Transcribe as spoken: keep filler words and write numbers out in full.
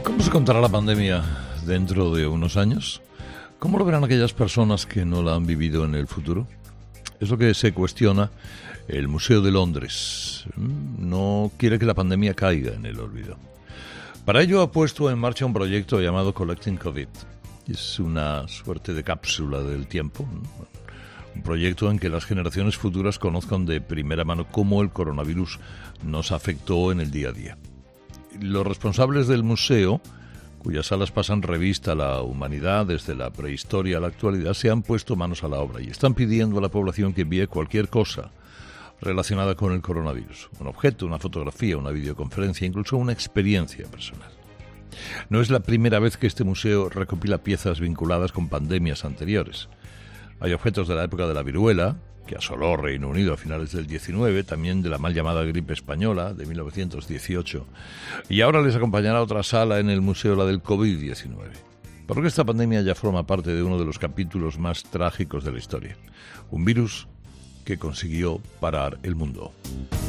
¿Cómo se contará la pandemia dentro de unos años? ¿Cómo lo verán aquellas personas que no la han vivido en el futuro? Es lo que se cuestiona el Museo de Londres. No quiere que la pandemia caiga en el olvido. Para ello ha puesto en marcha un proyecto llamado Collecting COVID. Es una suerte de cápsula del tiempo, ¿no? Un proyecto en que las generaciones futuras conozcan de primera mano cómo el coronavirus nos afectó en el día a día. Los responsables del museo, cuyas salas pasan revista a la humanidad desde la prehistoria a la actualidad, se han puesto manos a la obra y están pidiendo a la población que envíe cualquier cosa relacionada con el coronavirus. Un objeto, una fotografía, una videoconferencia, incluso una experiencia personal. No es la primera vez que este museo recopila piezas vinculadas con pandemias anteriores. Hay objetos de la época de la viruela, que asoló Reino Unido a finales del diecinueve, también de la mal llamada gripe española de mil novecientos dieciocho. Y ahora les acompañará otra sala en el museo, la del COVID diecinueve. Porque esta pandemia ya forma parte de uno de los capítulos más trágicos de la historia. Un virus que consiguió parar el mundo.